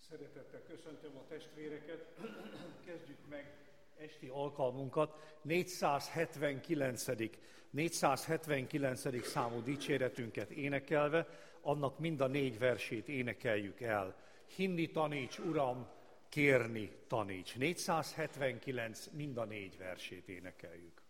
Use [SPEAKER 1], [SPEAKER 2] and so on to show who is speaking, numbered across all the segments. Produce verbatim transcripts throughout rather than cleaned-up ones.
[SPEAKER 1] Szeretettel köszöntöm a testvéreket, kezdjük meg esti alkalmunkat, négyszázhetvenkilencedik négyszázhetvenkilencedik számú dicséretünket énekelve, annak mind a négy versét énekeljük el. Hinni taníts, Uram, kérni taníts. négyszázhetvenkilenc, mind a négy versét énekeljük.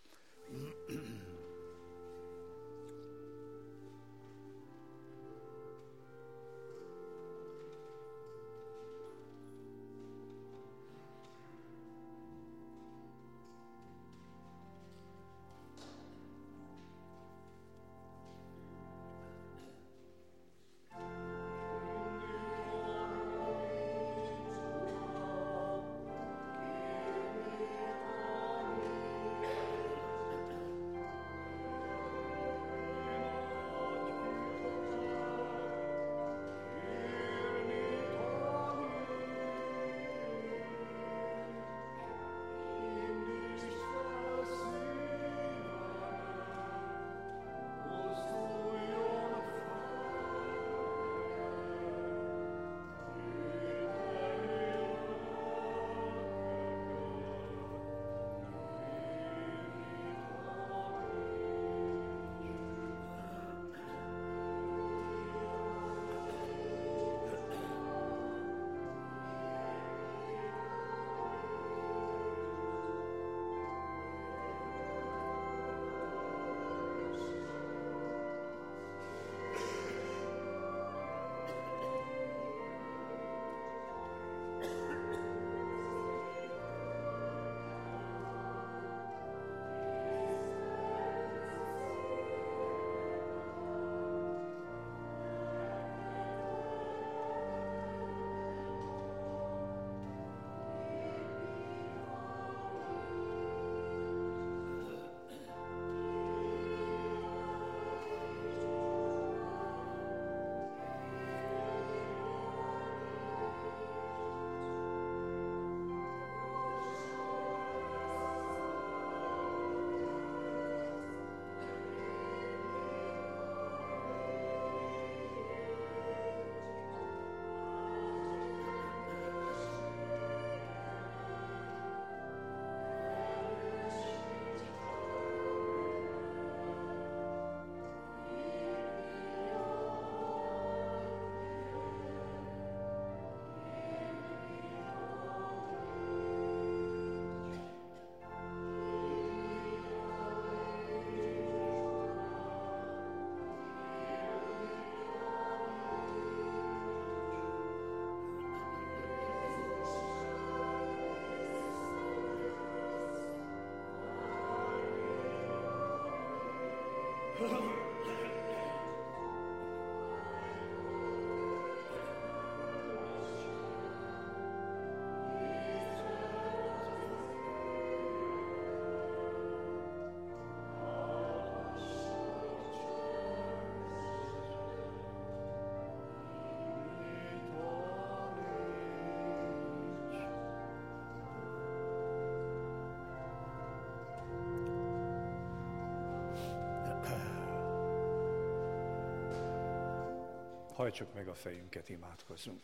[SPEAKER 1] Hajtsuk meg a fejünket, imádkozzunk.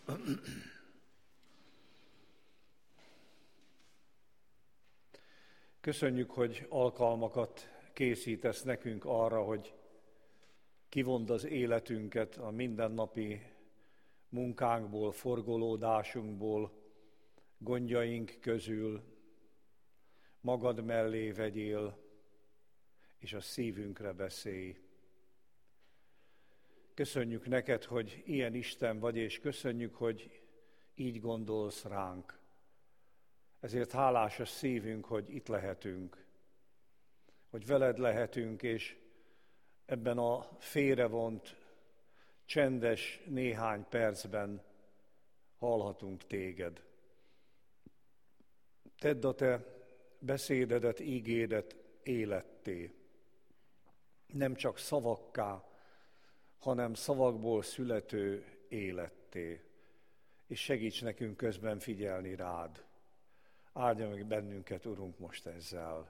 [SPEAKER 1] Köszönjük, hogy alkalmakat készítesz nekünk arra, hogy kivond az életünket a mindennapi munkánkból, forgolódásunkból, gondjaink közül, magad mellé vegyél, és a szívünkre beszélj. Köszönjük neked, hogy ilyen Isten vagy, és köszönjük, hogy így gondolsz ránk. Ezért hálás a szívünk, hogy itt lehetünk, hogy veled lehetünk, és ebben a félrevont, csendes néhány percben hallhatunk téged. Tedd a te beszédedet, ígédet életté, nem csak szavakká, hanem szavakból születő életté, és segíts nekünk közben figyelni rád. Áldja meg bennünket, Urunk, most ezzel.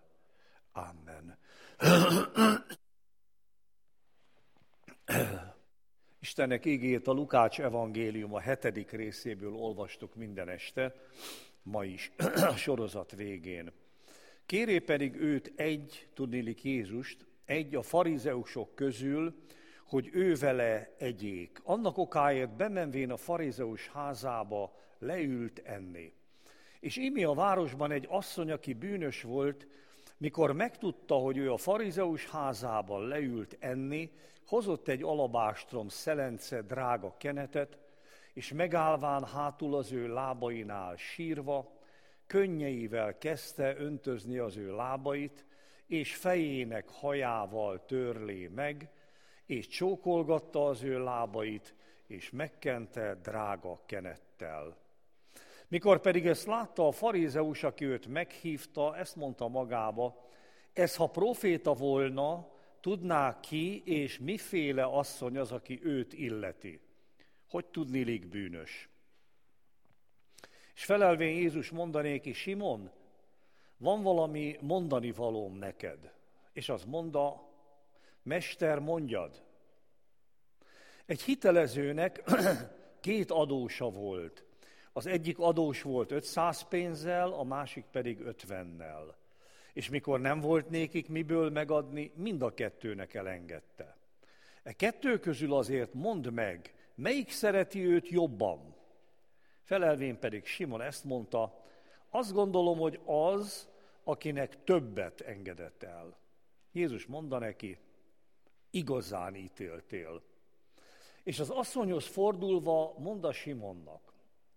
[SPEAKER 1] Amen. Istennek ígét a Lukács evangélium a hetedik részéből olvastuk minden este, ma is a sorozat végén. Kéré pedig őt egy, tudniillik Jézust, egy a farizeusok közül, hogy ő vele egyék. Annak okáért bemenvén a farizeus házába leült enni. És imi a városban egy asszony, aki bűnös volt, mikor megtudta, hogy ő a farizeus házában leült enni, hozott egy alabástrom szelence drága kenetet, és megállván hátul az ő lábainál sírva, könnyeivel kezdte öntözni az ő lábait, és fejének hajával törlé meg, és csókolgatta az ő lábait, és megkente drága kenettel. Mikor pedig ezt látta a farizeus, aki őt meghívta, ezt mondta magába, ez ha proféta volna, tudná ki, és miféle asszony az, aki őt illeti. Hogy tudniillik bűnös? És felelvén Jézus mondanéki, Simon, van valami mondani valóm neked. És az mondta, Mester, mondjad. Egy hitelezőnek két adósa volt. Az egyik adós volt ötszáz pénzzel, a másik pedig ötvennel. És mikor nem volt nékik miből megadni, mind a kettőnek elengedte. E kettő közül azért mondd meg, melyik szereti őt jobban? Felelvén pedig Simon ezt mondta, azt gondolom, hogy az, akinek többet engedett el. Jézus mondta neki, igazán ítéltél. És az asszonyhoz fordulva mondta Simonnak,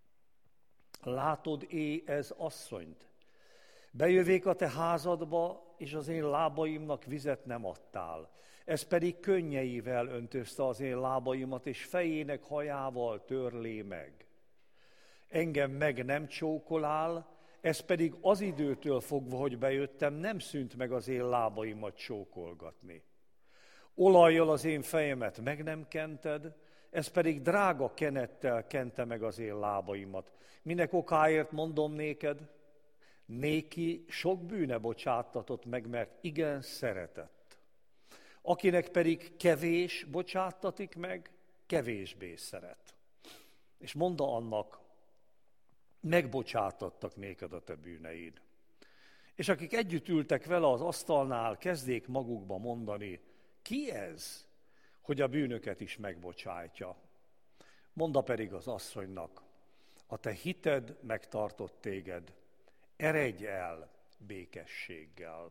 [SPEAKER 1] látod-é ez asszonyt? Bejövék a te házadba, és az én lábaimnak vizet nem adtál. Ez pedig könnyeivel öntözte az én lábaimat, és fejének hajával törlé meg. Engem meg nem csókolál, ez pedig az időtől fogva, hogy bejöttem, nem szűnt meg az én lábaimat csókolgatni. Olajjal az én fejemet meg nem kented, ez pedig drága kenettel kente meg az én lábaimat. Minek okáért mondom néked? Néki sok bűne bocsáttatott meg, mert igen szeretett. Akinek pedig kevés bocsáttatik meg, kevésbé szeret. És mondta annak, megbocsátattak néked a te bűneid. És akik együtt ültek vele az asztalnál, kezdék magukba mondani, ki ez, hogy a bűnöket is megbocsátja. Mondta pedig az asszonynak, a te hited megtartott téged, eredj el békességgel.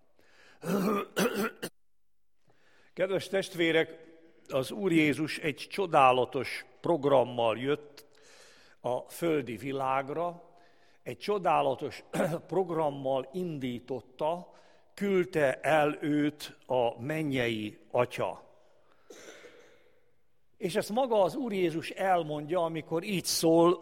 [SPEAKER 1] Kedves testvérek, az Úr Jézus egy csodálatos programmal jött a földi világra, egy csodálatos programmal indította, küldte el őt a mennyei Atya. És ezt maga az Úr Jézus elmondja, amikor így szól,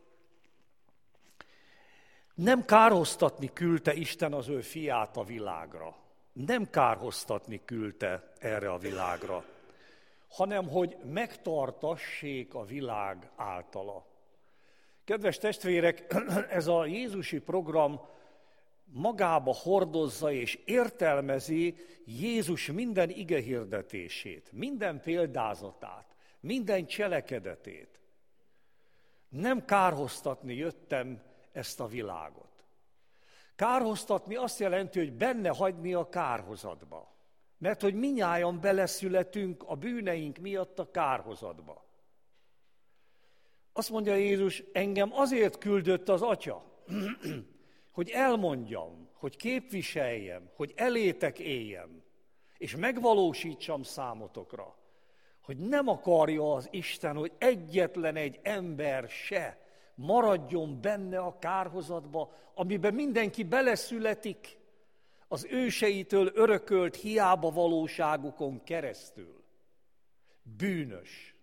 [SPEAKER 1] nem kárhoztatni küldte Isten az ő fiát a világra. Nem kárhoztatni küldte erre a világra, hanem hogy megtartassék a világ általa. Kedves testvérek, ez a Jézusi program magába hordozza és értelmezi Jézus minden igehirdetését, minden példázatát, minden cselekedetét. Nem kárhoztatni jöttem ezt a világot. Kárhoztatni azt jelenti, hogy benne hagyni a kárhozatba. Mert hogy mindnyájan beleszületünk a bűneink miatt a kárhozatba. Azt mondja Jézus, engem azért küldött az Atya, hogy elmondjam, hogy képviseljem, hogy elétek éljem, és megvalósítsam számotokra, hogy nem akarja az Isten, hogy egyetlen egy ember se maradjon benne a kárhozatba, amiben mindenki beleszületik az őseitől örökölt hiába valóságukon keresztül. Bűnös.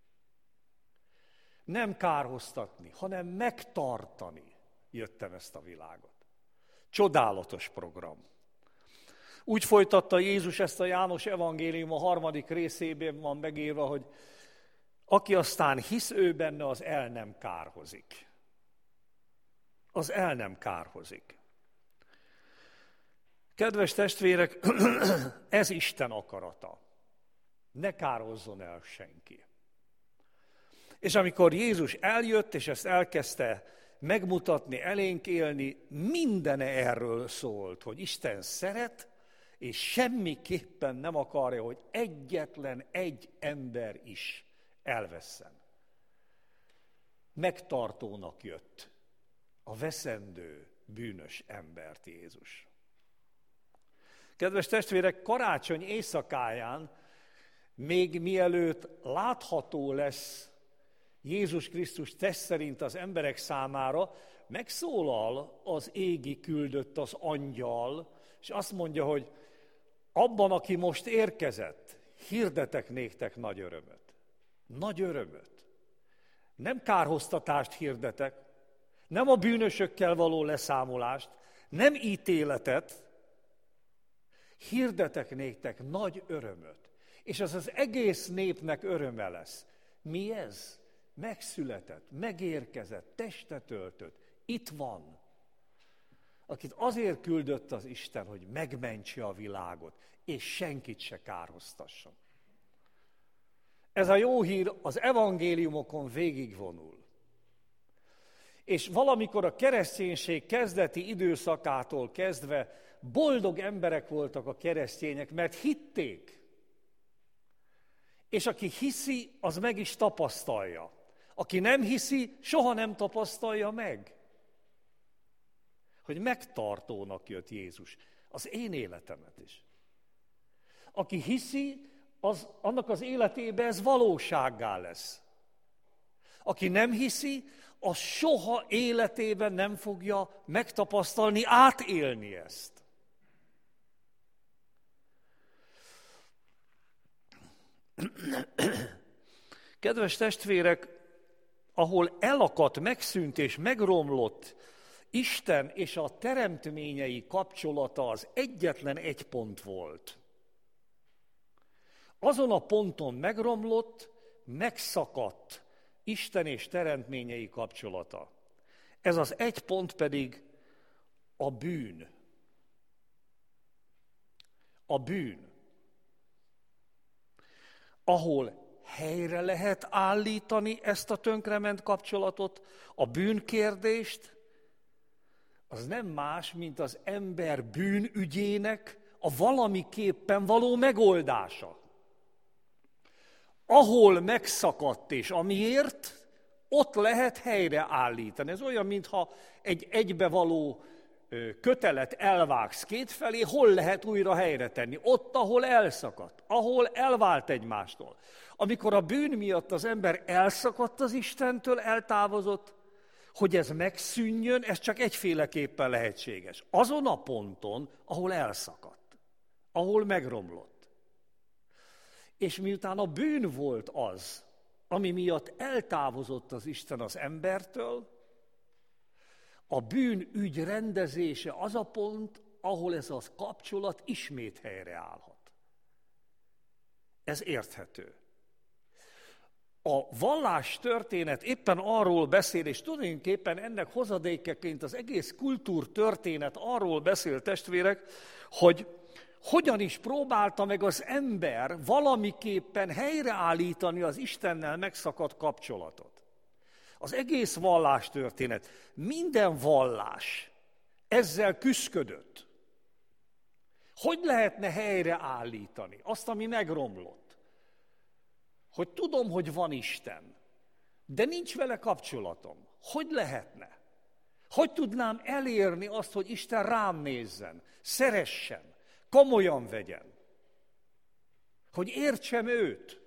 [SPEAKER 1] Nem kárhoztatni, hanem megtartani jöttem ezt a világot. Csodálatos program. Úgy folytatta Jézus ezt a János evangélium a harmadik részében van megírva, hogy aki aztán hisz ő benne, az el nem kárhozik. Az el nem kárhozik. Kedves testvérek, ez Isten akarata. Ne kárhozzon el senki. És amikor Jézus eljött, és ezt elkezdte megmutatni, elénk élni, mindene erről szólt, hogy Isten szeret, és semmiképpen nem akarja, hogy egyetlen egy ember is elvesszen. Megtartónak jött a veszendő, bűnös embert Jézus. Kedves testvérek, karácsony éjszakáján, még mielőtt látható lesz Jézus Krisztus test szerint az emberek számára, megszólal az égi küldött, az angyal, és azt mondja, hogy abban, aki most érkezett, hirdetek néktek nagy örömöt. Nagy örömöt. Nem kárhoztatást hirdetek, nem a bűnösökkel való leszámolást, nem ítéletet, hirdetek néktek nagy örömöt. És ez az egész népnek öröme lesz. Mi ez? Megszületett, megérkezett, testet öltött, itt van. Akit azért küldött az Isten, hogy megmentse a világot, és senkit se kárhoztasson. Ez a jó hír az evangéliumokon végigvonul. És valamikor a kereszténység kezdeti időszakától kezdve boldog emberek voltak a keresztények, mert hitték. És aki hiszi, az meg is tapasztalja. Aki nem hiszi, soha nem tapasztalja meg. Hogy megtartónak jött Jézus. Az én életemet is. Aki hiszi, az, annak az életében ez valósággá lesz. Aki nem hiszi, az soha életében nem fogja megtapasztalni, átélni ezt. Kedves testvérek, ahol elakadt, megszűnt és megromlott Isten és a teremtményei kapcsolata, az egyetlen egy pont volt. Azon a ponton megromlott, megszakadt Isten és teremtményei kapcsolata. Ez az egy pont pedig a bűn. A bűn. Ahol helyre lehet állítani ezt a tönkrement kapcsolatot, a bűnkérdést, az nem más, mint az ember bűnügyének a valamiképpen való megoldása. Ahol megszakadt és amiért, ott lehet helyre állítani. Ez olyan, mintha egy egybevaló kötelet elvágsz kétfelé, hol lehet újra helyre tenni? Ott, ahol elszakadt, ahol elvált egymástól. Amikor a bűn miatt az ember elszakadt az Istentől, eltávozott, hogy ez megszűnjön, ez csak egyféleképpen lehetséges. Azon a ponton, ahol elszakadt, ahol megromlott. És miután a bűn volt az, ami miatt eltávozott az Isten az embertől, a bűnügy rendezése az a pont, ahol ez a kapcsolat ismét helyreállhat. Ez érthető. A vallás történet éppen arról beszél, és tulajdonképpen ennek hozadékeként az egész kultúrtörténet arról beszél, testvérek, hogy hogyan is próbálta meg az ember valamiképpen helyreállítani az Istennel megszakadt kapcsolatot. Az egész vallástörténet, minden vallás ezzel küszködött. Hogy lehetne helyreállítani azt, ami megromlott? Hogy tudom, hogy van Isten, de nincs vele kapcsolatom. Hogy lehetne? Hogy tudnám elérni azt, hogy Isten rám nézzen, szeressen, komolyan vegyen? Hogy értsem őt?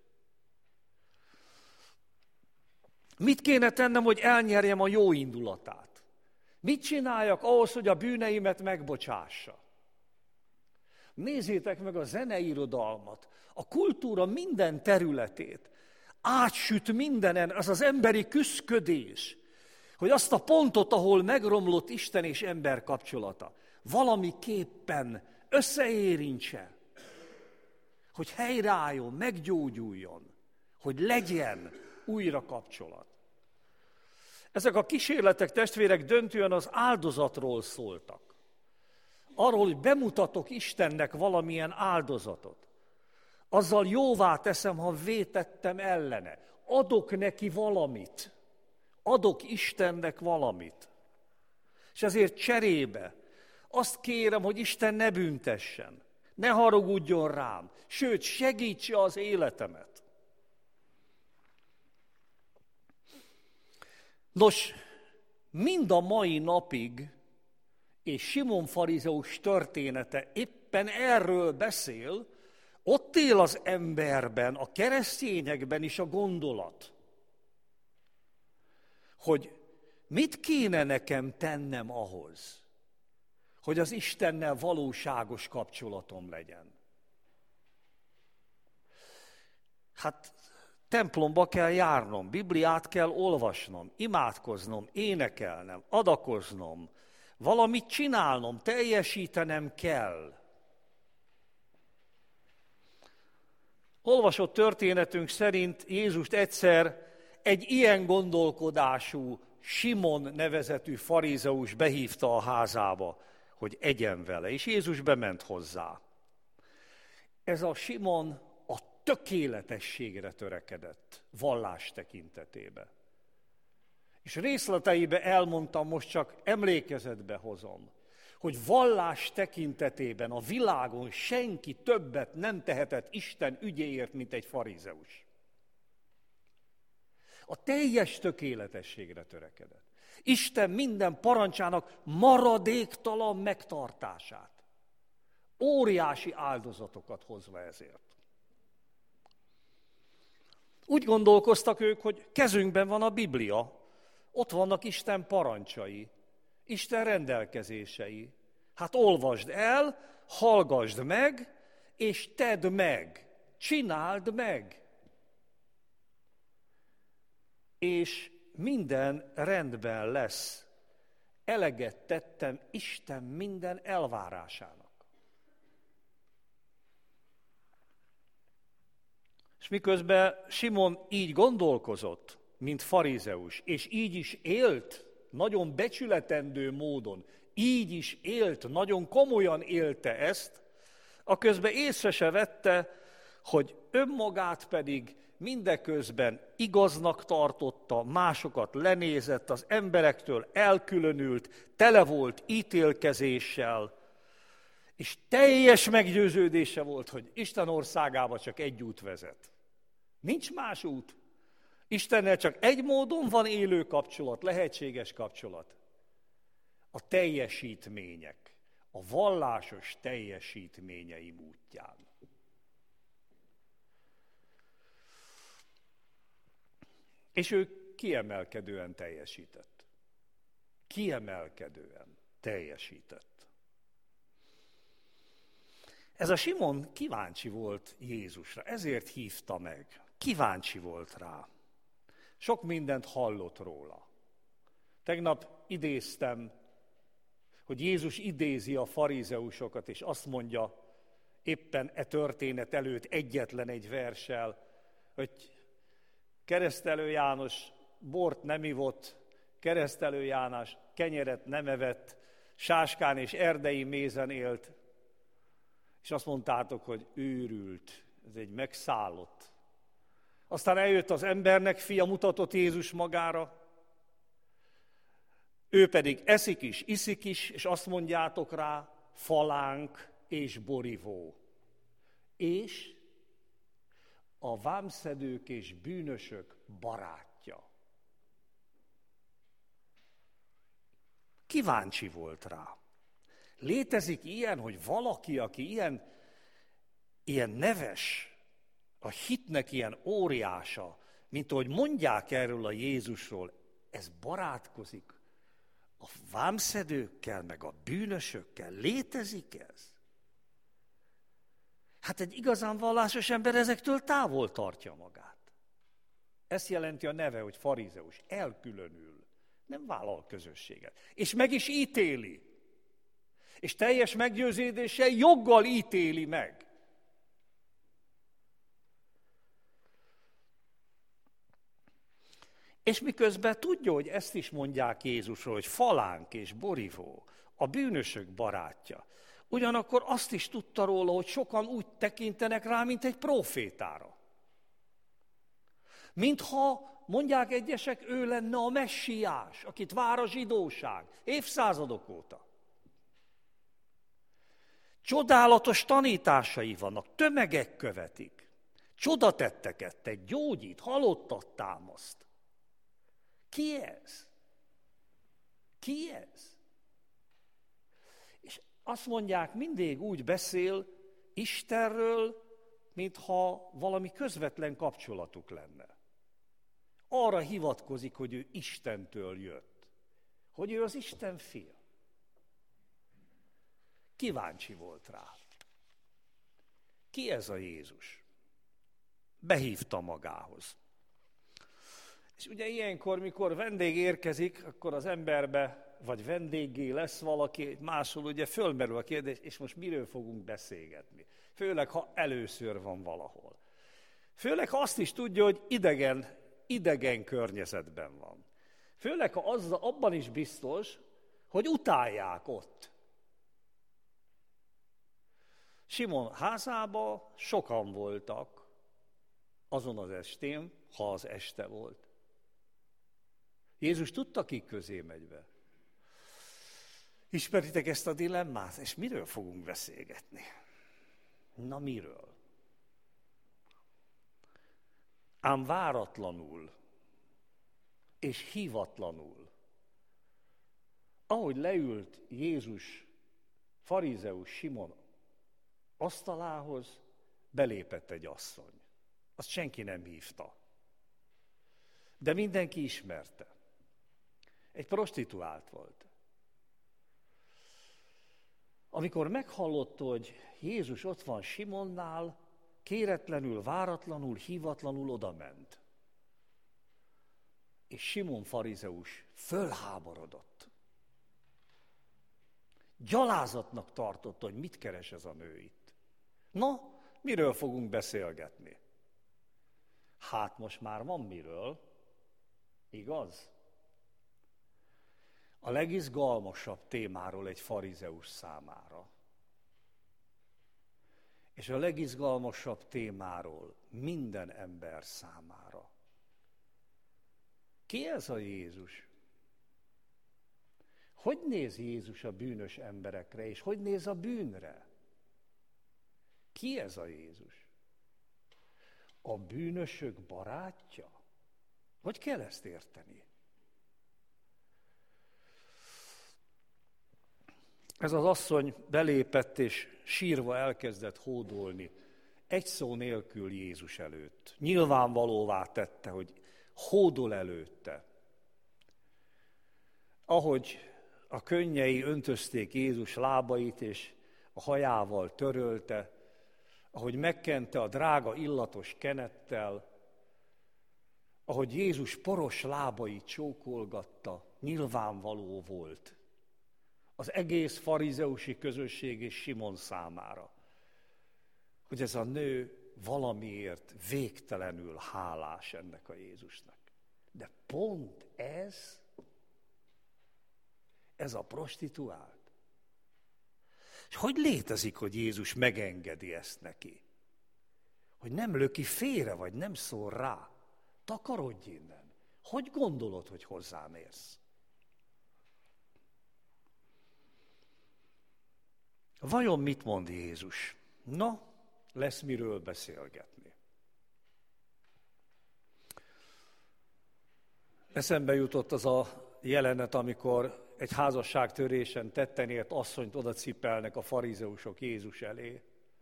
[SPEAKER 1] Mit kéne tennem, hogy elnyerjem a jó indulatát? Mit csináljak ahhoz, hogy a bűneimet megbocsássa? Nézzétek meg a zeneirodalmat, a kultúra minden területét. Átsüt mindenen az az emberi küszködés, hogy azt a pontot, ahol megromlott Isten és ember kapcsolata, valamiképpen összeérintse, hogy helyreálljon, meggyógyuljon, hogy legyen újra kapcsolat. Ezek a kísérletek, testvérek, döntően az áldozatról szóltak. Arról, hogy bemutatok Istennek valamilyen áldozatot. Azzal jóvá teszem, ha vétettem ellene. adok neki valamit, adok Istennek valamit. És ezért cserébe azt kérem, hogy Isten ne büntessen, ne haragudjon rám, sőt, segítse az életemet. Nos, mind a mai napig, és Simon farizeus története éppen erről beszél, ott él az emberben, a keresztényekben is a gondolat, hogy mit kéne nekem tennem ahhoz, hogy az Istennel valóságos kapcsolatom legyen. Hát templomba kell járnom, Bibliát kell olvasnom, imádkoznom, énekelnem, adakoznom, valamit csinálnom, teljesítenem kell. Olvasott történetünk szerint Jézust egyszer egy ilyen gondolkodású Simon nevezetű farizeus behívta a házába, hogy egyen vele, és Jézus bement hozzá. Ez a Simon a tökéletességre törekedett vallás tekintetében. És részleteibe elmondtam, most csak emlékezetbe hozom, hogy vallás tekintetében a világon senki többet nem tehetett Isten ügyéért, mint egy farizeus. A teljes tökéletességre törekedett. Isten minden parancsának maradéktalan megtartását. Óriási áldozatokat hozva ezért. Úgy gondolkoztak ők, hogy kezünkben van a Biblia, ott vannak Isten parancsai, Isten rendelkezései. Hát olvasd el, hallgasd meg, és tedd meg, csináld meg. És minden rendben lesz. Eleget tettem Isten minden elvárásának. És miközben Simon így gondolkozott, mint farizeus, és így is élt, nagyon becsületendő módon, így is élt, nagyon komolyan élte ezt, aközben észre se vette, hogy önmagát pedig mindeközben igaznak tartotta, másokat lenézett, az emberektől elkülönült, tele volt ítélkezéssel, és teljes meggyőződése volt, hogy Isten országába csak egy út vezet. Nincs más út. Istennel csak egy módon van élő kapcsolat, lehetséges kapcsolat. A teljesítmények, a vallásos teljesítményeim útján. És ő kiemelkedően teljesített. Kiemelkedően teljesített. Ez a Simon kíváncsi volt Jézusra, ezért hívta meg. Kíváncsi volt rá. Sok mindent hallott róla. Tegnap idéztem, hogy Jézus idézi a farizeusokat, és azt mondja, éppen e történet előtt egyetlen egy verssel, hogy Keresztelő János bort nem ivott, Keresztelő János kenyeret nem evett, sáskán és erdei mézen élt, és azt mondtátok, hogy őrült, ez egy megszállott. Aztán eljött az embernek fia, mutatott Jézus magára, ő pedig eszik is, iszik is, és azt mondjátok rá, falánk és borivó. És a vámszedők és bűnösök barátja. Kíváncsi volt rá. Létezik ilyen, hogy valaki, aki ilyen, ilyen neves, a hitnek ilyen óriása, mint ahogy mondják erről a Jézusról, ez barátkozik a vámszedőkkel, meg a bűnösökkel. Létezik ez? Hát egy igazán vallásos ember ezektől távol tartja magát. Ezt jelenti a neve, hogy farizeus. Elkülönül. Nem vállal közösséget. És meg is ítéli. És teljes meggyőződéssel joggal ítéli meg. És miközben tudja, hogy ezt is mondják Jézusról, hogy falánk és borivó, a bűnösök barátja. Ugyanakkor azt is tudta róla, hogy sokan úgy tekintenek rá, mint egy prófétára. Mintha, mondják egyesek, ő lenne a messiás, akit vár a zsidóság évszázadok óta. Csodálatos tanításai vannak, tömegek követik. Csodatetteket tett, gyógyít, halottat támaszt. Ki ez? Ki ez? És azt mondják, mindig úgy beszél Istenről, mintha valami közvetlen kapcsolatuk lenne. Arra hivatkozik, hogy ő Istentől jött. Hogy ő az Isten fia. Kíváncsi volt rá. Ki ez a Jézus? Behívta magához. És ugye ilyenkor, mikor vendég érkezik, akkor az emberbe, vagy vendéggé lesz valaki, máshol ugye fölmerül a kérdés, és most miről fogunk beszélgetni? Főleg, ha először van valahol. Főleg, ha azt is tudja, hogy idegen, idegen környezetben van. Főleg, ha az, abban is biztos, hogy utálják ott. Simon házába sokan voltak azon az estén, ha az este volt. Jézus tudta, kik közé megy be. Ismeritek ezt a dilemmát? És miről fogunk beszélgetni? Na miről? Ám váratlanul és hívatlanul, ahogy leült Jézus farizeus Simon asztalához, belépett egy asszony. Azt senki nem hívta. De mindenki ismerte. Egy prostituált volt. Amikor meghallotta, hogy Jézus ott van Simonnál, kéretlenül, váratlanul, hívatlanul odament. És Simon farizeus fölháborodott. Gyalázatnak tartotta, hogy mit keres ez a nő itt. Na, miről fogunk beszélgetni? Hát most már van miről, igaz? A legizgalmasabb témáról egy farizeus számára. És a legizgalmasabb témáról minden ember számára. Ki ez a Jézus? Hogy néz Jézus a bűnös emberekre, és hogy néz a bűnre? Ki ez a Jézus? A bűnösök barátja? Hogy kell ezt érteni? Ez az asszony belépett, és sírva elkezdett hódolni. Egy szó nélkül Jézus előtt. Nyilvánvalóvá tette, hogy hódol előtte. Ahogy a könnyei öntözték Jézus lábait, és a hajával törölte, ahogy megkente a drága illatos kenettel, ahogy Jézus poros lábait csókolgatta, nyilvánvaló volt az egész farizeusi közösség és Simon számára, hogy ez a nő valamiért végtelenül hálás ennek a Jézusnak. De pont ez, ez a prostituált. És hogy létezik, hogy Jézus megengedi ezt neki? Hogy nem löki félre, vagy nem szól rá? Takarodj innen. Hogy gondolod, hogy hozzám érsz? Vajon mit mond Jézus? Na, lesz miről beszélgetni. Eszembe jutott az a jelenet, amikor egy házasságtörésen tetten ért asszonyt oda cipelnek a farizeusok Jézus elé.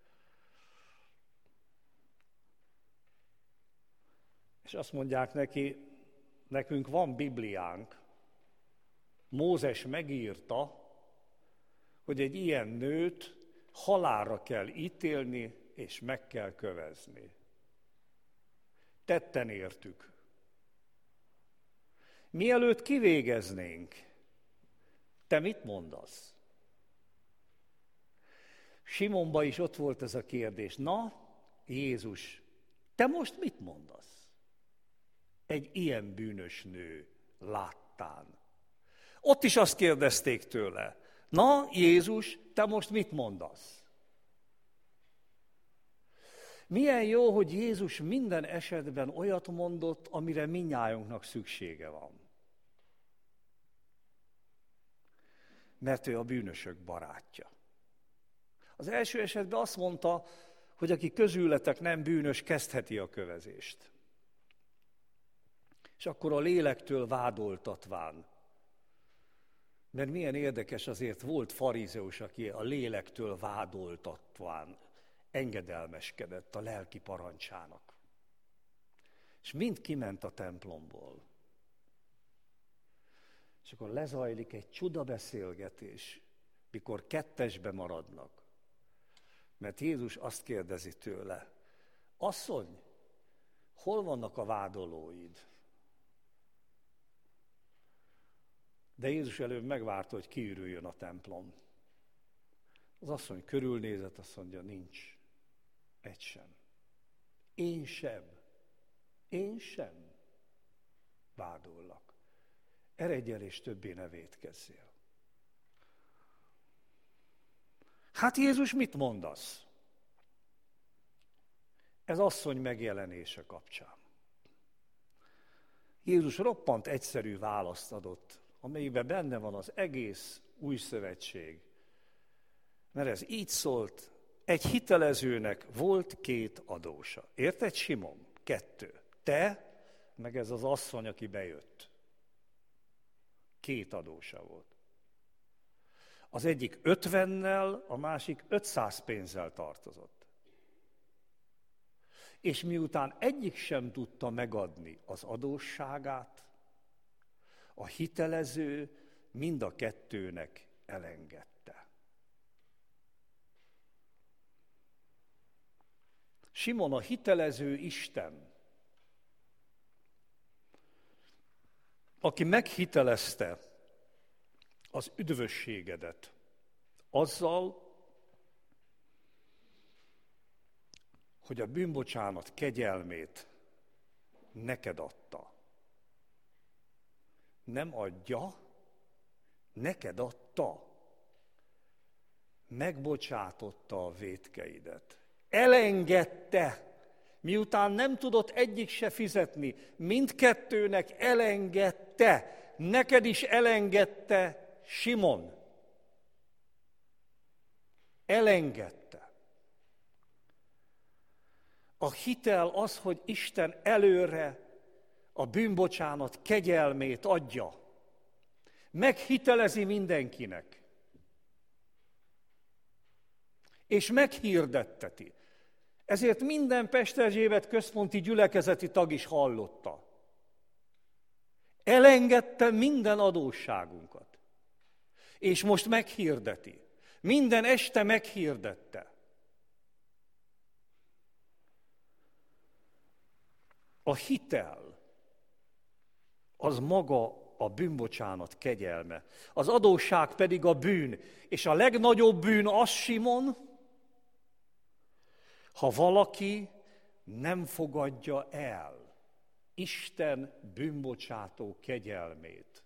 [SPEAKER 1] És azt mondják neki, nekünk van Bibliánk, Mózes megírta, hogy egy ilyen nőt halálra kell ítélni, és meg kell kövezni. Tetten értük. Mielőtt kivégeznénk, te mit mondasz? Simonba is ott volt ez a kérdés. Na, Jézus, te most mit mondasz? Egy ilyen bűnös nő láttán. Ott is azt kérdezték tőle. Na, Jézus, te most mit mondasz? Milyen jó, hogy Jézus minden esetben olyat mondott, amire mindnyájunknak szüksége van. Mert ő a bűnösök barátja. Az első esetben azt mondta, hogy aki közületek nem bűnös, kezdheti a kövezést. És akkor a lélektől vádoltatván. Mert milyen érdekes, azért volt farizeus, aki a lélektől vádoltatván engedelmeskedett a lelki parancsának. És mind kiment a templomból. És akkor lezajlik egy csodabeszélgetés, mikor kettesbe maradnak. Mert Jézus azt kérdezi tőle, asszony, hol vannak a vádolóid? De Jézus előbb megvárta, hogy kiürüljön a templom. Az asszony körülnézett, azt mondja, nincs egy sem. Én sem. Én sem vádollak. Eredj el és többé ne vétkezzél. Hát Jézus mit mondasz? Ez asszony megjelenése kapcsán. Jézus roppant egyszerű választ adott, amelyben benne van az egész új szövetség. Mert ez így szólt, egy hitelezőnek volt két adósa. Érted, Simon? Kettő. Te, meg ez az asszony, aki bejött. Két adósa volt. Az egyik ötvennel, a másik ötszáz pénzzel tartozott. És miután egyik sem tudta megadni az adósságát, a hitelező mind a kettőnek elengedte. Simon a hitelező Isten, aki meghitelezte az üdvösségedet azzal, hogy a bűnbocsánat kegyelmét neked adta. Nem adja, neked adta. Megbocsátotta a vétkeidet. Elengedte. Miután nem tudott egyik se fizetni, mindkettőnek elengedte. Neked is elengedte Simon. Elengedte. A hitel az, hogy Isten előre a bűnbocsánat kegyelmét adja. Meghitelezi mindenkinek. És meghirdetteti. Ezért minden Pesterzsébet központi gyülekezeti tag is hallotta. Elengedte minden adósságunkat. És most meghirdeti. Minden este meghirdette. A hitel az maga a bűnbocsánat kegyelme. Az adósság pedig a bűn. És a legnagyobb bűn az, Simon, ha valaki nem fogadja el Isten bűnbocsátó kegyelmét.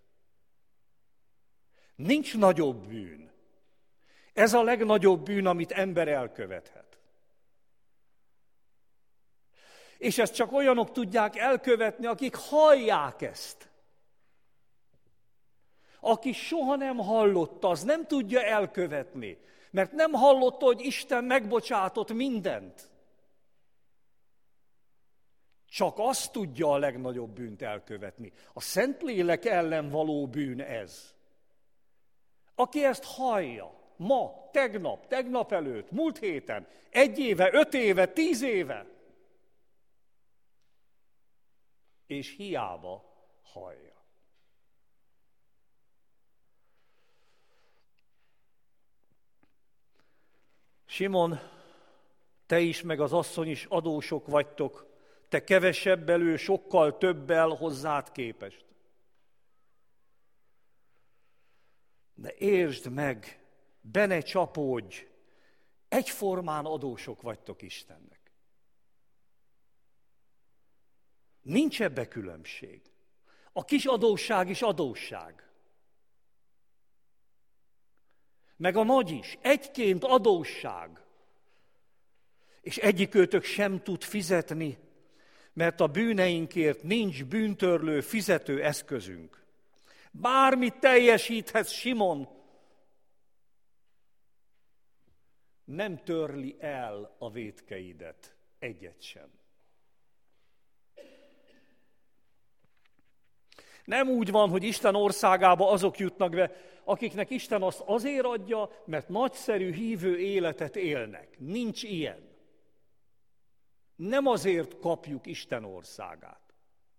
[SPEAKER 1] Nincs nagyobb bűn. Ez a legnagyobb bűn, amit ember elkövethet. És ezt csak olyanok tudják elkövetni, akik hallják ezt. Aki soha nem hallotta, az nem tudja elkövetni, mert nem hallotta, hogy Isten megbocsátott mindent. Csak azt tudja a legnagyobb bűnt elkövetni. A Szentlélek ellen való bűn ez. Aki ezt hallja, ma, tegnap, tegnap előtt, múlt héten, egy éve, öt éve, tíz éve, és hiába hallja. Simon, te is, meg az asszony is adósok vagytok, te kevesebbel, ő sokkal többel hozzád képest. De értsd meg, be ne csapódj, egyformán adósok vagytok Istennek. Nincs ebbe különbség. A kis adósság is adósság. Meg a nagy is, egyként adósság. és egyikőtök sem tud fizetni, mert a bűneinkért nincs bűntörlő fizető eszközünk. Bármit teljesíthetsz, Simon, nem törli el a vétkeidet, egyet sem. Nem úgy van, hogy Isten országába azok jutnak be, akiknek Isten azt azért adja, mert nagyszerű hívő életet élnek. Nincs ilyen. Nem azért kapjuk Isten országát.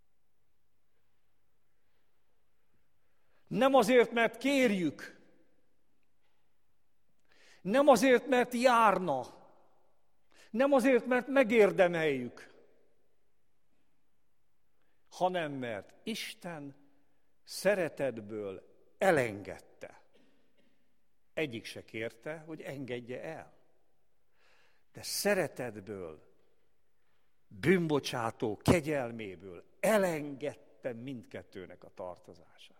[SPEAKER 1] Nem azért, mert kérjük. Nem azért, mert járna. Nem azért, mert megérdemeljük. Hanem mert Isten szeretetből elengedte. Egyik se kérte, hogy engedje el. De szeretetből, bűnbocsátó kegyelméből elengedte mindkettőnek a tartozását.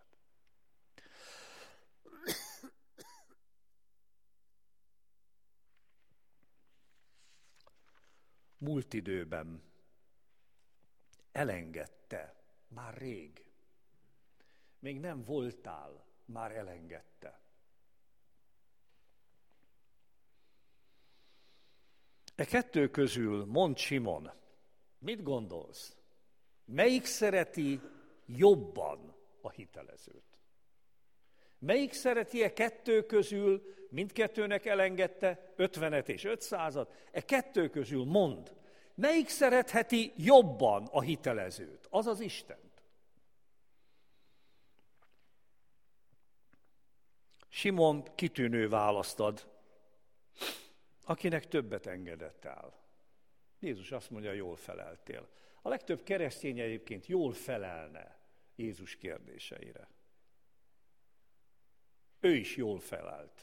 [SPEAKER 1] Múlt időben elengedte, már rég. Még nem voltál, már elengedte. E kettő közül mond Simon, mit gondolsz? Melyik szereti jobban a hitelezőt? Melyik szereti e kettő közül, mindkettőnek elengedte ötvenet és ötszázat, e kettő közül mond, melyik szeretheti jobban a hitelezőt? Az az Istent. Simon kitűnő választ ad, akinek többet engedett el. Jézus azt mondja, jól feleltél. A legtöbb keresztény egyébként jól felelne Jézus kérdéseire. Ő is jól felelt.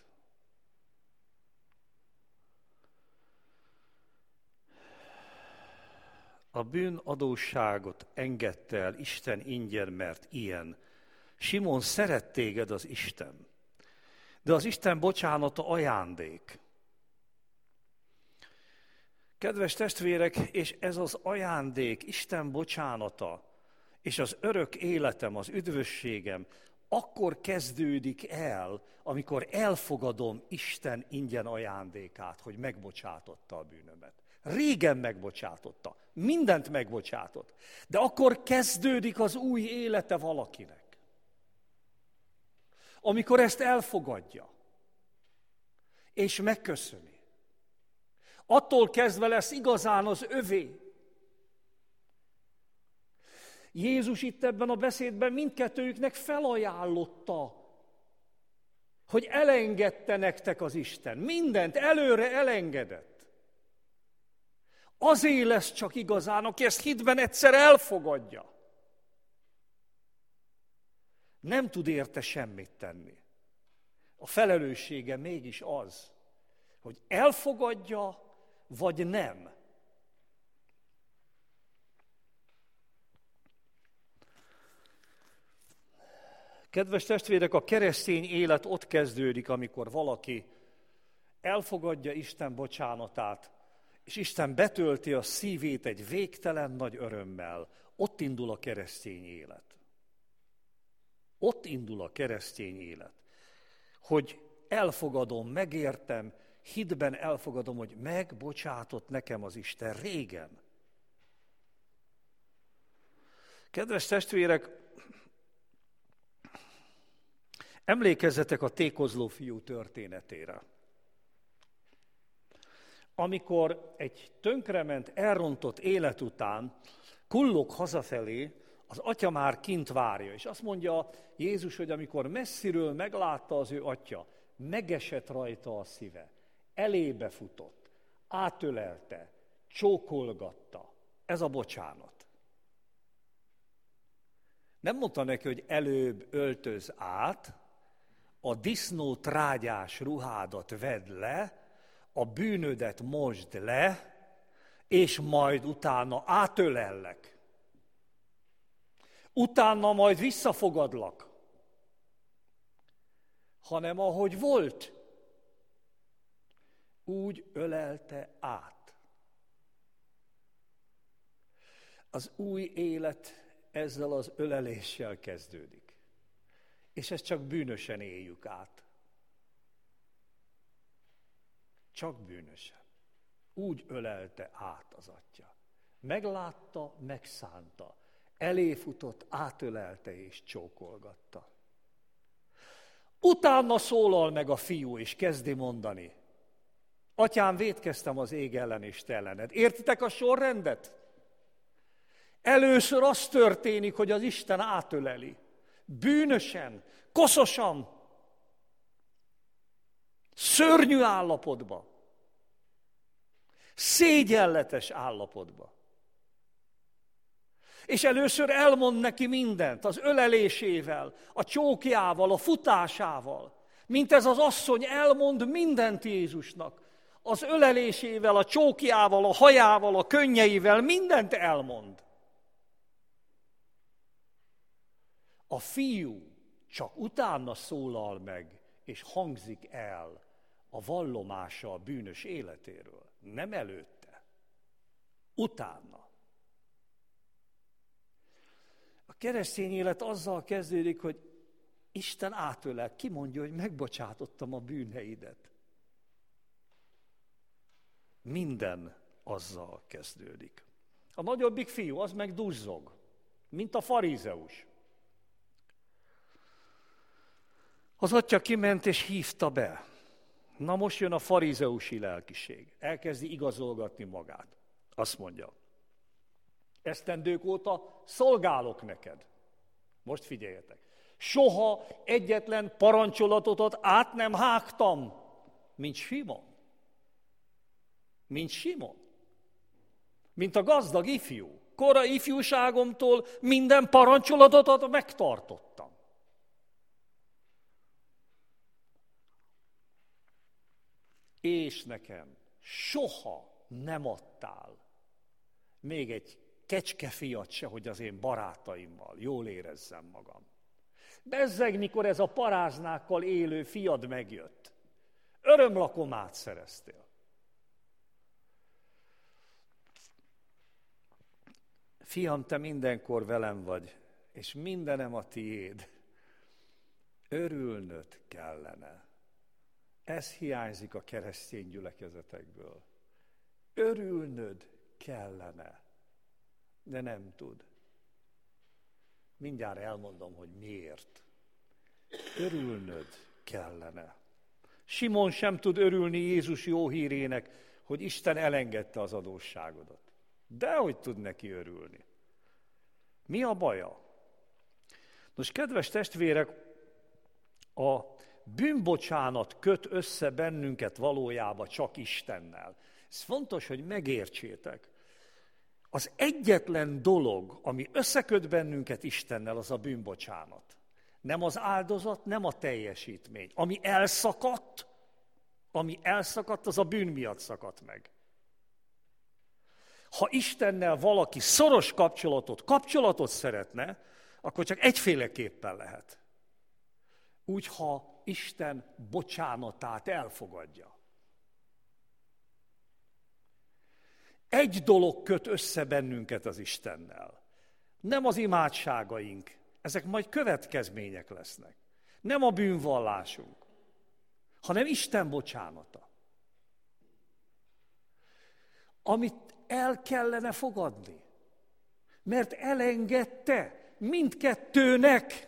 [SPEAKER 1] A bűnadósságot engedte el Isten ingyen, mert ilyen. Simon, szeret téged az Isten, de az Isten bocsánata ajándék. Kedves testvérek, és ez az ajándék, Isten bocsánata, és az örök életem, az üdvösségem, akkor kezdődik el, amikor elfogadom Isten ingyen ajándékát, hogy megbocsátotta a bűnömet. Régen megbocsátotta, mindent megbocsátott, de akkor kezdődik az új élete valakinek. Amikor ezt elfogadja, és megköszöni. Attól kezdve lesz igazán az övé. Jézus itt ebben a beszédben mindkettőjüknek felajánlotta, hogy elengedte nektek az Isten. Mindent előre elengedett. Azért lesz csak igazán, aki ezt hitben egyszer elfogadja. Nem tud érte semmit tenni. A felelőssége mégis az, hogy elfogadja, vagy nem. Kedves testvérek, a keresztény élet ott kezdődik, amikor valaki elfogadja Isten bocsánatát, és Isten betölti a szívét egy végtelen nagy örömmel. Ott indul a keresztény élet. Ott indul a keresztény élet. Hogy elfogadom, megértem, hitben elfogadom, hogy megbocsátott nekem az Isten régen. Kedves testvérek, emlékezzetek a tékozló fiú történetére. Amikor egy tönkrement, elrontott élet után kullog hazafelé, az atya már kint várja, és azt mondja Jézus, hogy amikor messziről meglátta az ő atya, megesett rajta a szíve, elébe futott, átölelte, csókolgatta. Ez a bocsánat. Nem mondta neki, hogy előbb öltöz át, a disznó trágyás ruhádat vedd le, a bűnödet mosd le, és majd utána átölellek. Utána majd visszafogadlak. Hanem ahogy volt, úgy ölelte át. Az új élet ezzel az öleléssel kezdődik. És ezt csak bűnösen éljük át. Csak bűnösen. Úgy ölelte át az Atya. Meglátta, megszánta. Eléfutott, átölelte és csókolgatta. Utána szólal meg a fiú, és kezdi mondani. Atyám, vétkeztem az ég ellen és te ellened. Értitek a sorrendet? Először az történik, hogy az Isten átöleli. Bűnösen, koszosan, szörnyű állapotba, szégyenletes állapotba. És először elmond neki mindent, az ölelésével, a csókjával, a futásával. Mint ez az asszony elmond mindent Jézusnak. Az ölelésével, a csókjával, a hajával, a könnyeivel, mindent elmond. A fiú csak utána szólal meg, és hangzik el a vallomása a bűnös életéről. Nem előtte. Utána. A keresztény élet azzal kezdődik, hogy Isten átölel, kimondja, hogy megbocsátottam a bűneidet. Minden azzal kezdődik. A nagyobbik fiú, az meg duzzog, mint a farizeus. Az atya kiment és hívta be. Na most jön a farizeusi lelkiség. Elkezdi igazolgatni magát. Azt mondja, esztendők óta szolgálok neked. Most figyeljetek. Soha egyetlen parancsolatot át nem hágtam, mint Simon. Mint Simon. Mint a gazdag ifjú. Kora ifjúságomtól minden parancsolatot megtartottam. És nekem soha nem adtál még egy kecskefiat se, hogy az én barátaimmal jól érezzem magam. Bezzeg, mikor ez a paráznákkal élő fiad megjött. Örömlakomát szereztél. Fiam, te mindenkor velem vagy, és mindenem a tiéd. Örülnöd kellene. Ez hiányzik a keresztény gyülekezetekből. Örülnöd kellene, de nem tud. Mindjárt elmondom, hogy miért. Örülnöd kellene. Simon sem tud örülni Jézus jó hírének, hogy Isten elengedte az adósságodat. Dehogy tud neki örülni. Mi a baja? Nos, kedves testvérek, a bűnbocsánat köt össze bennünket valójában csak Istennel. Ez fontos, hogy megértsétek. Az egyetlen dolog, ami összeköt bennünket Istennel, az a bűnbocsánat. Nem az áldozat, nem a teljesítmény. Ami elszakadt, ami elszakadt, az a bűn miatt szakadt meg. Ha Istennel valaki szoros kapcsolatot, kapcsolatot szeretne, akkor csak egyféleképpen lehet. Úgy, ha Isten bocsánatát elfogadja. Egy dolog köt össze bennünket az Istennel. Nem az imádságaink, ezek majd következmények lesznek. Nem a bűnvallásunk, hanem Isten bocsánata. Amit el kellene fogadni, mert elengedte mindkettőnek.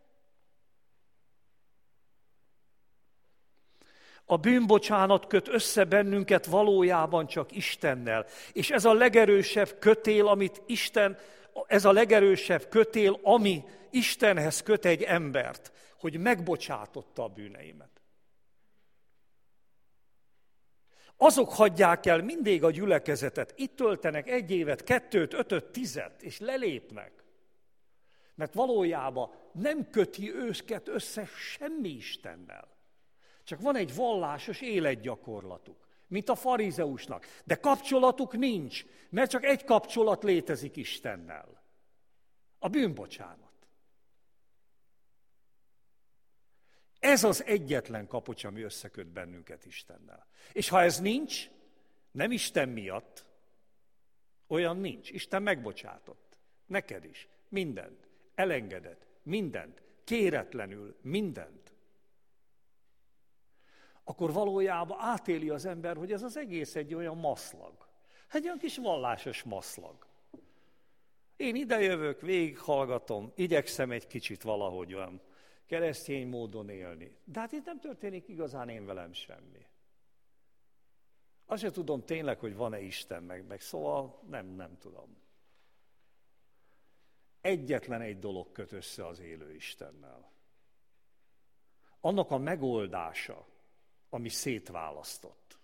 [SPEAKER 1] A bűnbocsánat köt össze bennünket valójában csak Istennel. És ez a legerősebb kötél, amit Isten, ez a legerősebb kötél, ami Istenhez köt egy embert, hogy megbocsátotta a bűneimet. Azok hagyják el mindig a gyülekezetet, itt töltenek egy évet, kettőt, ötöt, tizet, és lelépnek. Mert valójában nem köti őket össze semmi Istennel. Csak van egy vallásos életgyakorlatuk, mint a farizeusnak. De kapcsolatuk nincs, mert csak egy kapcsolat létezik Istennel. A bűnbocsánat. Ez az egyetlen kapocs, ami összeköt bennünket Istennel. És ha ez nincs, nem Isten miatt, Olyan nincs. Isten megbocsátott. Neked is. Mindent. Elengedett. Mindent. Kéretlenül. Mindent. Akkor valójában átéli az ember, hogy ez az egész egy olyan maszlag. Egy olyan kis vallásos maszlag. Én idejövök, végighallgatom, igyekszem egy kicsit valahogy olyan keresztény módon élni. De hát itt nem történik igazán én velem semmi. Azt sem tudom tényleg, hogy van-e Isten meg, meg szóval nem, nem tudom. Egyetlen egy dolog köt össze az élő Istennel. Annak a megoldása, ami szétválasztott.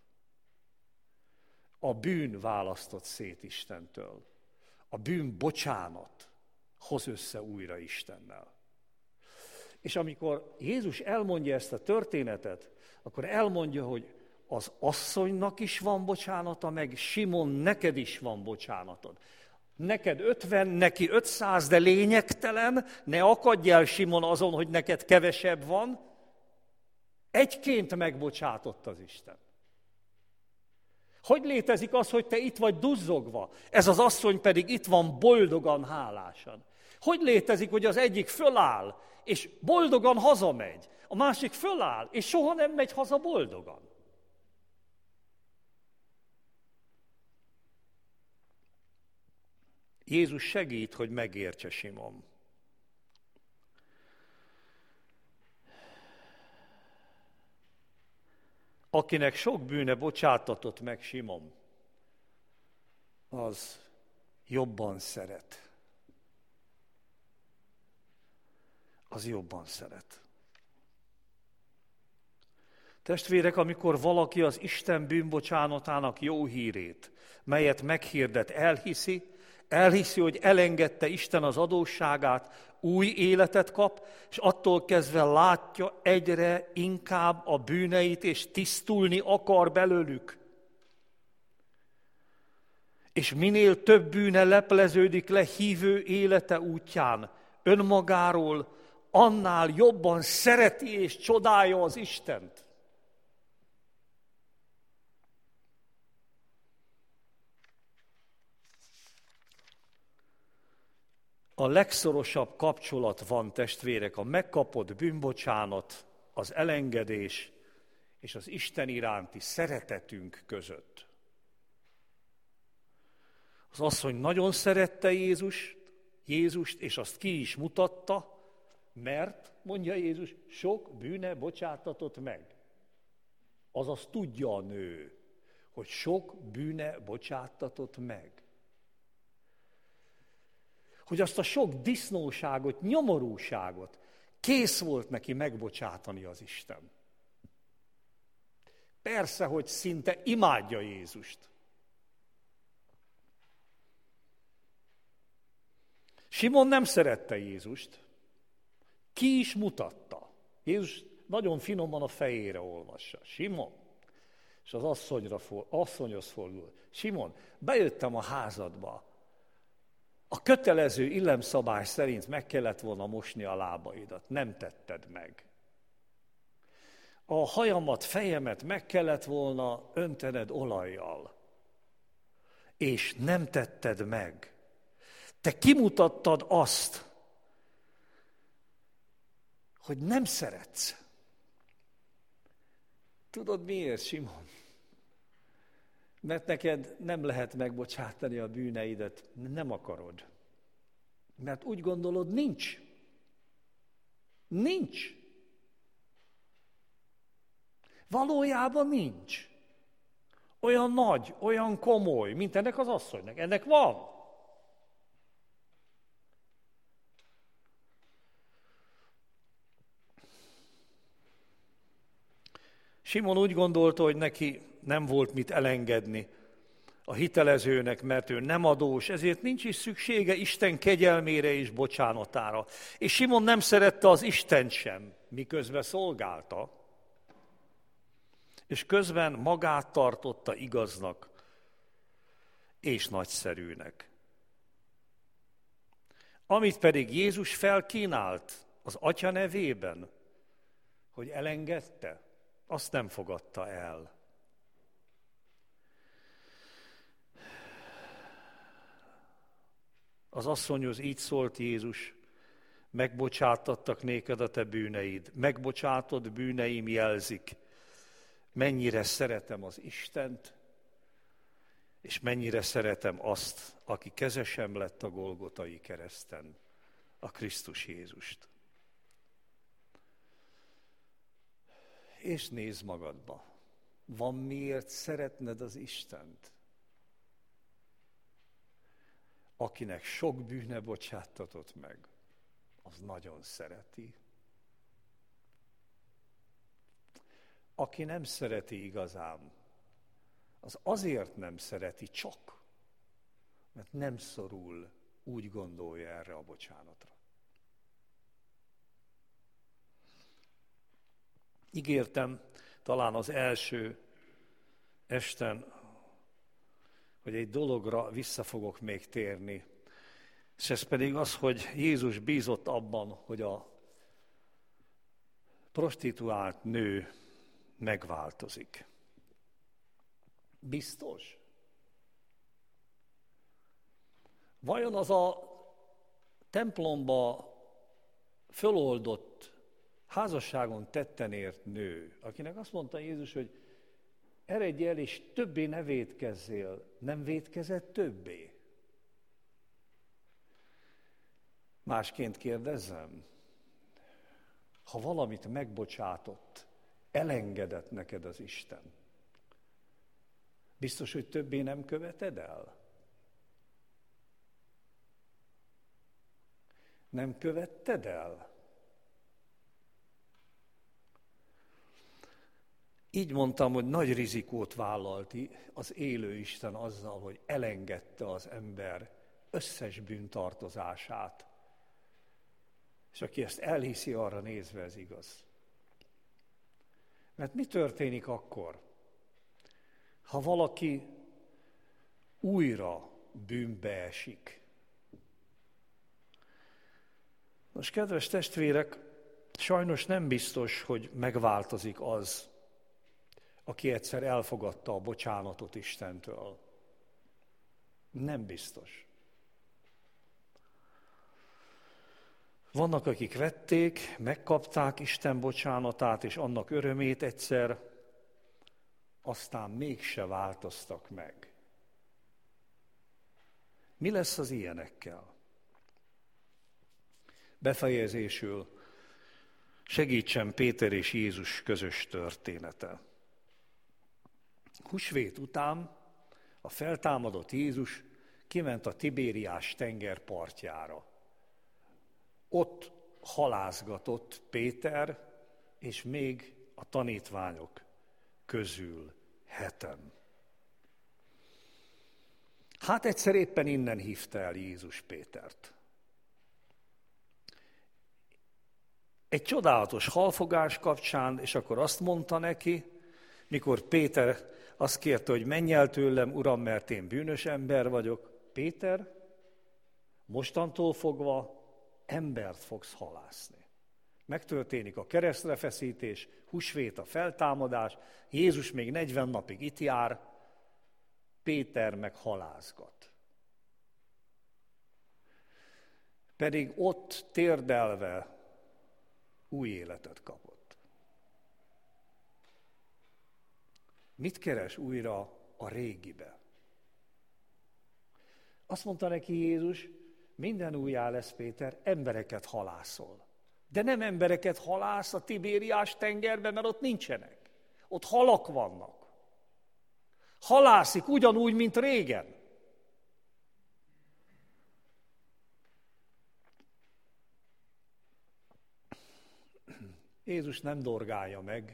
[SPEAKER 1] A bűn választott szét Istentől. A bűn bocsánat hoz össze újra Istennel. És amikor Jézus elmondja ezt a történetet, akkor elmondja, hogy az asszonynak is van bocsánata, meg Simon, neked is van bocsánatod. Neked ötven, neki ötszáz, de lényegtelen, ne akadj el, Simon, azon, hogy neked kevesebb van. Egyként megbocsátott az Isten. Hogy létezik az, hogy te itt vagy duzzogva, ez az asszony pedig itt van boldogan, hálásan? Hogy létezik, hogy az egyik föláll, és boldogan hazamegy, a másik föláll, és soha nem megy haza boldogan? Jézus segít, hogy megértse Simon. Akinek sok bűne bocsátatott meg Simon, az jobban szeret. Az jobban szeret. Testvérek, amikor valaki az Isten bűnbocsánatának jó hírét, melyet meghirdet, elhiszi, elhiszi, hogy elengedte Isten az adósságát, új életet kap, és attól kezdve látja egyre inkább a bűneit, és tisztulni akar belőlük. És minél több bűne lepleződik le hívő élete útján, önmagáról, annál jobban szereti és csodálja az Istent. A legszorosabb kapcsolat van, testvérek, a megkapott bűnbocsánat, az elengedés és az Isten iránti szeretetünk között. Az asszony nagyon szerette Jézust, Jézust, és azt ki is mutatta, mert, mondja Jézus, sok bűne bocsátatott meg. Azaz tudja a nő, hogy sok bűne bocsátatott meg. Hogy azt a sok disznóságot, nyomorúságot kész volt neki megbocsátani az Isten. Persze, hogy szinte imádja Jézust. Simon nem szerette Jézust, ki is mutatta. Jézus nagyon finoman a fejére olvassa. Simon, és az asszonyra for, asszonyhoz fordul. Simon, bejöttem a házadba. A kötelező illemszabály szerint meg kellett volna mosni a lábaidat, nem tetted meg. A hajamat, fejemet meg kellett volna öntened olajjal, és nem tetted meg. Te kimutattad azt, hogy nem szeretsz. Tudod miért, Simon? Mert neked nem lehet megbocsátani a bűneidet, nem akarod. Mert úgy gondolod, nincs. Nincs. Valójában nincs. Olyan nagy, olyan komoly, mint ennek az asszonynak. Ennek van. Simon úgy gondolta, hogy neki nem volt mit elengedni a hitelezőnek, mert ő nem adós, ezért nincs is szüksége Isten kegyelmére és bocsánatára. És Simon nem szerette az Istent sem, miközben szolgálta, és közben magát tartotta igaznak és nagyszerűnek. Amit pedig Jézus felkínált az Atya nevében, hogy elengedte, azt nem fogadta el. Az asszonyhoz így szólt Jézus, megbocsátattak néked a te bűneid, megbocsátott bűneim jelzik, mennyire szeretem az Istent, és mennyire szeretem azt, aki kezesem lett a Golgotai kereszten, a Krisztus Jézust. És nézd magadba, van miért szeretned az Istent, akinek sok bűne bocsáttatott meg, az nagyon szereti. Aki nem szereti igazán, az azért nem szereti csak, mert nem szorul, úgy gondolja erre a bocsánatra. Ígértem talán az első esten, hogy egy dologra vissza fogok még térni, és ez pedig az, hogy Jézus bízott abban, hogy a prostituált nő megváltozik. Biztos? Vajon az a templomba föloldott, házasságon tetten ért nő, akinek azt mondta Jézus, hogy eredj el és többé ne vétkezzél, nem vétkezett többé? Másként kérdezzem, ha valamit megbocsátott, elengedett neked az Isten, biztos, hogy többé nem követed el? Nem követted el? Így mondtam, hogy nagy rizikót vállalt az élő Isten azzal, hogy elengedte az ember összes bűntartozását. És aki ezt elhiszi, arra nézve ez igaz. Mert mi történik akkor, ha valaki újra bűnbe esik? Most, kedves testvérek, sajnos nem biztos, hogy megváltozik az, aki egyszer elfogadta a bocsánatot Istentől. Nem biztos. Vannak, akik vették, megkapták Isten bocsánatát és annak örömét egyszer, aztán mégse változtak meg. Mi lesz az ilyenekkel? Befejezésül segítsen Péter és Jézus közös története. Húsvét után a feltámadott Jézus kiment a Tibériás tenger partjára. Ott halászgatott Péter és még a tanítványok közül heten. Hát egyszer éppen innen hívta el Jézus Pétert. Egy csodálatos halfogás kapcsán, és akkor azt mondta neki, mikor Péter azt kérte, hogy menj el tőlem, Uram, mert én bűnös ember vagyok. Péter, mostantól fogva embert fogsz halászni. Megtörténik a keresztrefeszítés, húsvét a feltámadás, Jézus még negyven napig itt jár, Péter meg halászgat. Pedig ott térdelve új életet kapott. Mit keres újra a régibe? Azt mondta neki Jézus, minden újjá lesz, Péter, embereket halászol. De nem embereket halász a Tibériás tengerben, mert ott nincsenek. Ott halak vannak. Halászik ugyanúgy, mint régen. Jézus nem dorgálja meg,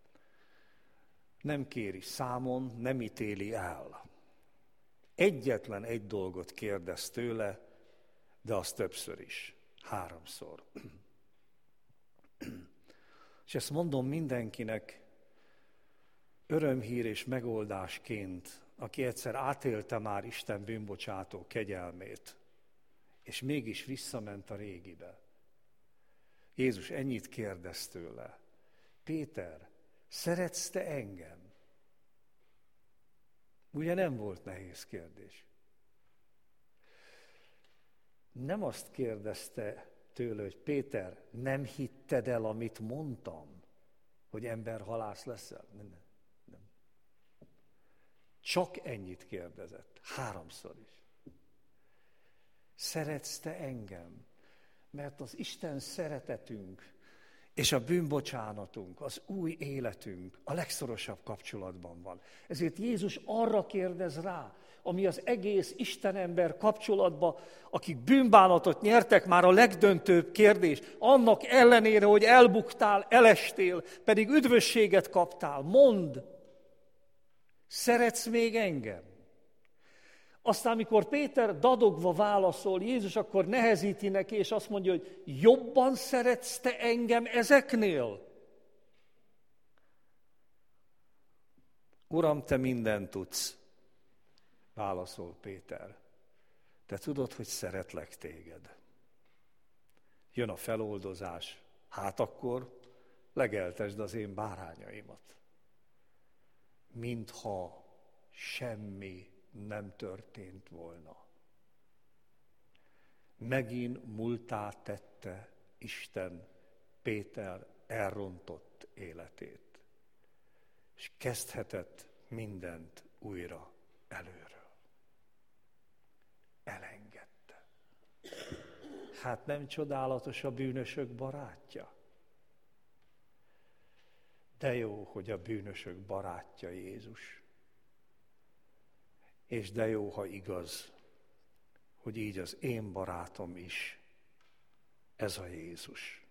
[SPEAKER 1] nem kéri számon, nem ítéli el. Egyetlen egy dolgot kérdez tőle, de az többször is, háromszor. És ezt mondom mindenkinek örömhír és megoldásként, aki egyszer átélte már Isten bűnbocsátó kegyelmét, és mégis visszament a régibe. Jézus ennyit kérdez tőle. Péter, szeretsz te engem? Ugye nem volt nehéz kérdés. nem azt kérdezte tőle, hogy Péter, nem hitted el, amit mondtam, hogy emberhalász leszel? Nem, nem. Csak ennyit kérdezett, háromszor is. Szeretsz te engem? Mert az Isten szeretetünk és a bűnbocsánatunk, az új életünk a legszorosabb kapcsolatban van. Ezért Jézus arra kérdez rá, ami az egész Isten-ember kapcsolatban, akik bűnbánatot nyertek, már a legdöntőbb kérdés, annak ellenére, hogy elbuktál, elestél, pedig üdvösséget kaptál, mondd, szeretsz még engem? Aztán, amikor Péter dadogva válaszol, Jézus akkor nehezíti neki, és azt mondja, hogy jobban szeretsz te engem ezeknél? Uram, te mindent tudsz, válaszol Péter. Te tudod, hogy szeretlek téged. Jön a feloldozás, hát akkor legeltesd az én bárányaimat. Mintha semmi nem történt volna. Megint múltá tette Isten Péter elrontott életét, és kezdhetett mindent újra előről. Elengedte. Hát nem csodálatos a bűnösök barátja? De jó, hogy a bűnösök barátja Jézus. És de jó, ha igaz, hogy így az én barátom is, ez a Jézus.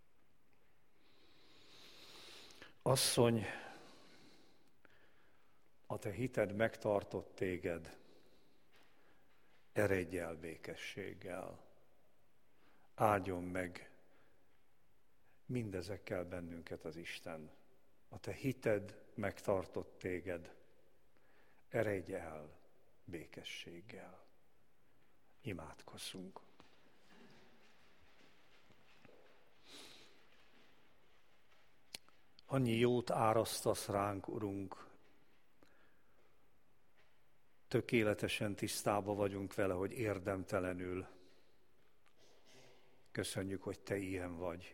[SPEAKER 1] Asszony, a te hited megtartott téged, eredj el békességgel, áldjon meg mindezekkel bennünket az Isten. A te hited megtartott téged, eredj el békességgel. Imádkozzunk. Annyi jót árasztasz ránk, Urunk, tökéletesen tisztában vagyunk vele, hogy érdemtelenül. Köszönjük, hogy te ilyen vagy.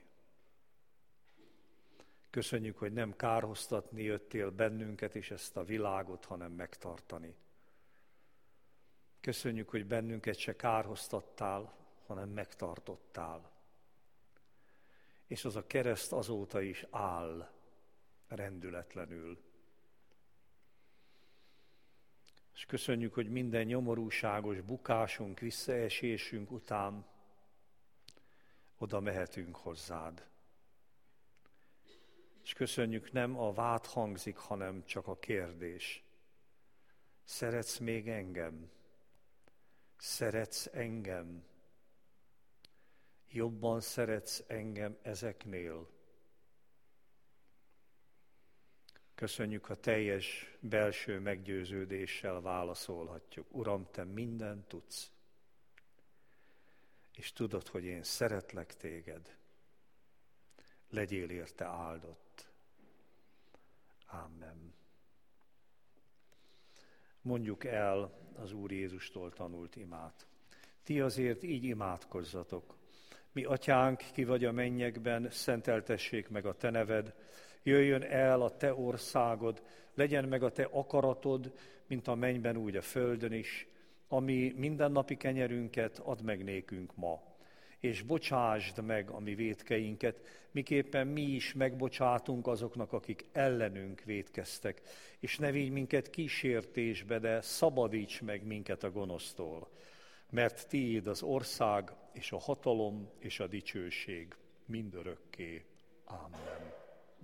[SPEAKER 1] Köszönjük, hogy nem kárhoztatni jöttél bennünket és ezt a világot, hanem megtartani. Köszönjük, hogy bennünket se kárhoztattál, hanem megtartottál. És az a kereszt azóta is áll rendületlenül. És köszönjük, hogy minden nyomorúságos bukásunk, visszaesésünk után oda mehetünk hozzád. És köszönjük, nem a vád hangzik, hanem csak a kérdés. Szeretsz még engem? Szeretsz engem? Jobban szeretsz engem ezeknél? Köszönjük, ha teljes belső meggyőződéssel válaszolhatjuk. Uram, te mindent tudsz, és tudod, hogy én szeretlek téged. Legyél érte áldott. Amen. Mondjuk el az Úr Jézustól tanult imát. Ti azért így imádkozzatok. Mi atyánk, ki vagy a mennyekben, szenteltessék meg a te neved, jöjjön el a te országod, legyen meg a te akaratod, mint a mennyben, úgy a földön is, ami mindennapi kenyerünket add meg nékünk ma. És bocsásd meg a mi vétkeinket, miképpen mi is megbocsátunk azoknak, akik ellenünk vétkeztek, és ne vigy minket kísértésbe, de szabadíts meg minket a gonosztól. Mert tiéd az ország, és a hatalom, és a dicsőség mindörökké. Amen.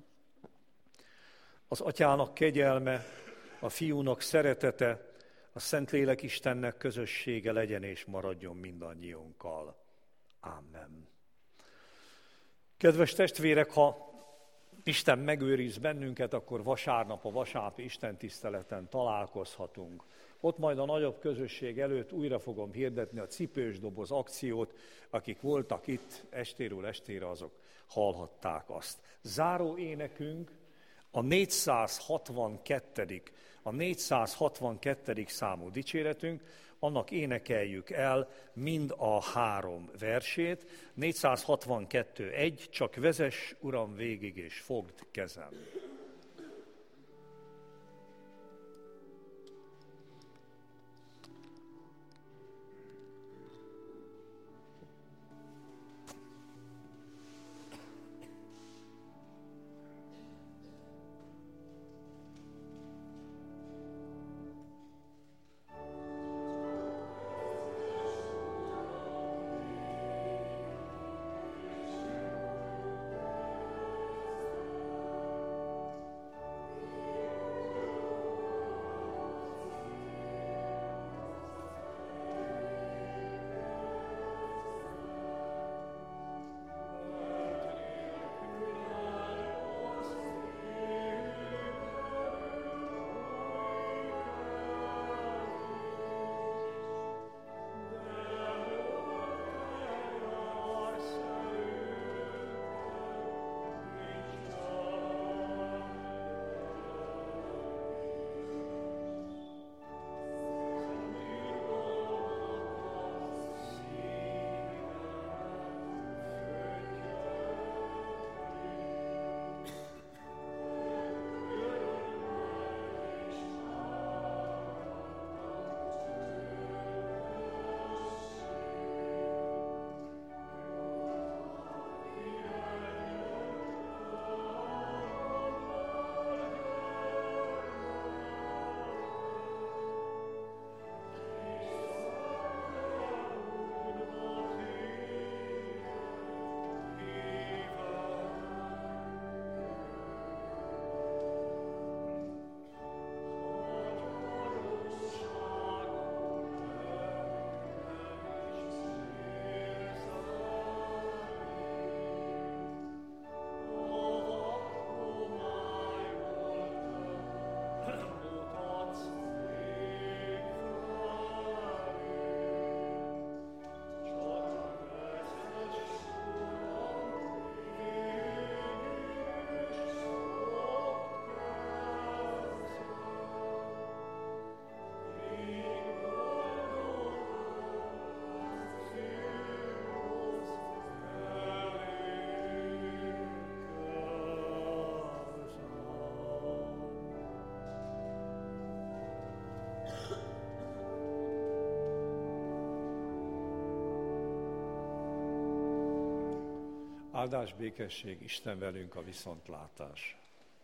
[SPEAKER 1] Az Atyának kegyelme, a Fiúnak szeretete, a Szentlélek Istennek közössége legyen és maradjon mindannyiunkkal. Amen. Kedves testvérek, ha Isten megőriz bennünket, akkor vasárnap a vasárnapi istentiszteleten találkozhatunk. Ott majd a nagyobb közösség előtt újra fogom hirdetni a cipős doboz akciót, akik voltak itt estéről estére, azok hallhatták azt. Záró énekünk a négyszázhatvankettedik a négyszázhatvankettedik számú dicséretünk, annak énekeljük el mind a három versét. négyszázhatvankettő egy, csak vezess, Uram, végig és fogd kezem. Áldás, békesség, Isten velünk, a viszontlátás.